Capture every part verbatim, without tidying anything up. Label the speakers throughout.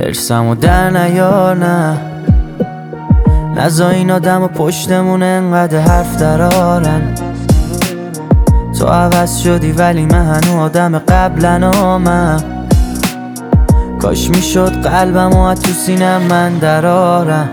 Speaker 1: ارسمو در نیار نه نزا این آدم و پشتمون انقدر حرف درارن. تو عوض شدی ولی من هنو آدم قبلنامم. کاش میشد قلبم و تو سینم من درارم.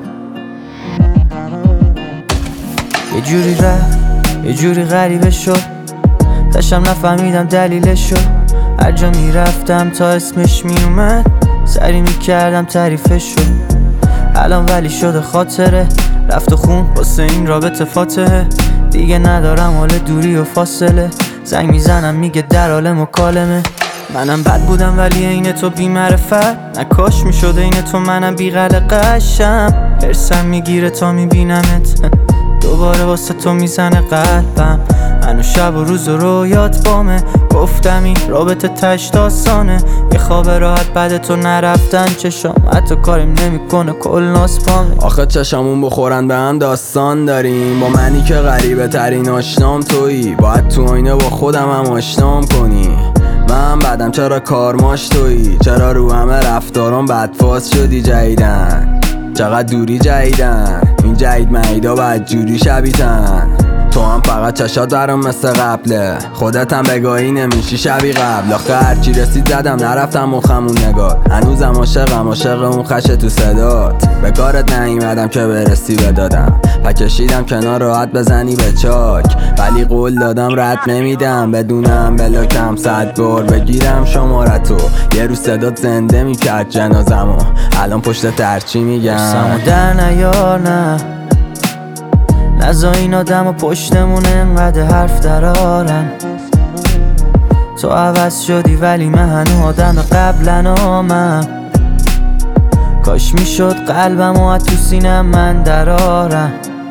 Speaker 1: یه جوری رفت یه جوری غریبه شد، داشتم نفهمیدم دلیلشو. هر جا میرفتم تا اسمش میومد سری میکردم تعریفشو. الان ولی شده خاطره، رفت و خون واسه این رابطه فاتحه. دیگه ندارم حال دوری و فاصله، زنگ میزنم میگه در حال مکالمه. منم بد بودم ولی عین تو بی معرفت، نکاش میشده این تو منم بی قلقشم. ارسم میگیره تا میبینمت دوباره واسه تو میزنه قلبم. هنو شب و روز و رویات بامه، گفتم این رابطه تش داستانه. یه خواب راحت بعد تو نرفتن چشام، حتی کاریم نمیکنه کل ناس پامه.
Speaker 2: آخه چشامون بخورن به هم داستان داریم، با منی که غریبه ترین آشنام تویی. باید تو آینه با خودم هم آشنام کنی. من بعدم چرا کارماش تویی، چرا رو همه رفتارم بدفاز شدی جدیدن. چقدر دوری جدیدن، این جدید مهیدا بعد جوری شبیتن. تو هم فقط چشات برام مثل قبله، خودت هم بگاهی نمیشی شبی قبل. آخه هرچی رسید زدم نرفتم مخمون نگار، هنوزم عاشقم عاشق اون خشه تو صدات. به کارت نیومدم که برسی بدادم، پکشیدم کنار راحت بزنی به چاک. ولی قول دادم رد نمیدم، بدونم بلاکم صد بار بگیرم شمارتو. یه روز صدات زنده میکرد جنازمو، الان پشت ترچی میگم
Speaker 1: ارسمو در نیار نه نزا این آدم و پشتمون انقدر حرف درارن. تو عوض شدی ولی من هنو آدم قبلنامم. کاش میشد قلبم و تو سینم من درارم.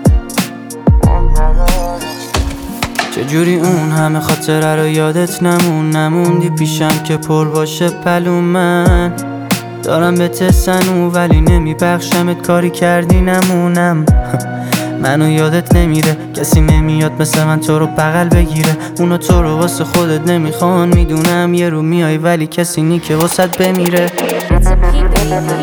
Speaker 1: چجوری اون همه خاطره رو یادت نمون نموندی پیشم که پر باشه پلوم. من دارم به تسنو ولی نمیبخشمت، کاری کردی نمونم. منو یادت نمیره، کسی نمیاد مثل من تو رو بغل بگیره. اونو تو رو واسه خودت نمیخوان، میدونم یه رو میای ولی کسی نی که واسه بمیره.